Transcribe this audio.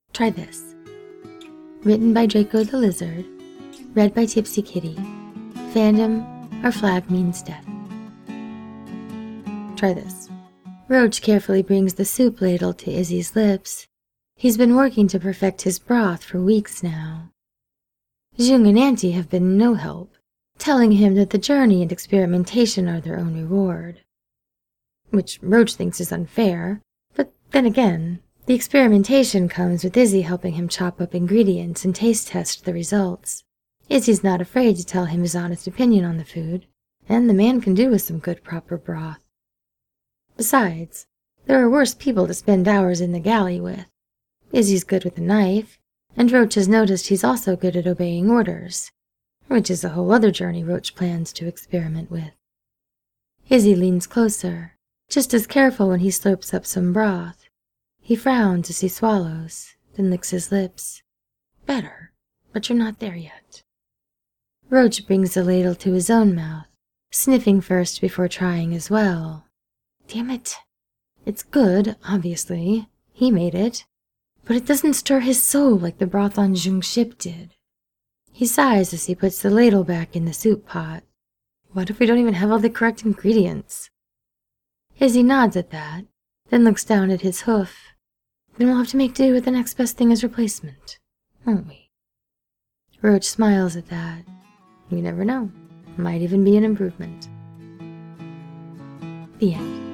Try this. Written by Draco the Lizard, read by Tipsy Kitty. Fandom, our flag means death. Try this. Roach carefully brings the soup ladle to Izzy's lips. He's been working to perfect his broth for weeks now. Jung and Auntie have been no help, telling him that the journey and experimentation are their own reward. Which Roach thinks is unfair, but then again, the experimentation comes with Izzy helping him chop up ingredients and taste test the results. Izzy's not afraid to tell him his honest opinion on the food, and the man can do with some good proper broth. Besides, there are worse people to spend hours in the galley with. Izzy's good with a knife, and Roach has noticed he's also good at obeying orders, which is a whole other journey Roach plans to experiment with. Izzy leans closer, just as careful when he slurps up some broth. He frowns as he swallows, then licks his lips. Better, but you're not there yet. Roach brings the ladle to his own mouth, sniffing first before trying as well. Damn it. It's good, obviously. He made it. But it doesn't stir his soul like the broth on Jung's ship did. He sighs as he puts the ladle back in the soup pot. What if we don't even have all the correct ingredients? Izzy nods at that, then looks down at his hoof. Then we'll have to make do with the next best thing as replacement, won't we? Roach smiles at that. We never know. Might even be an improvement. The end.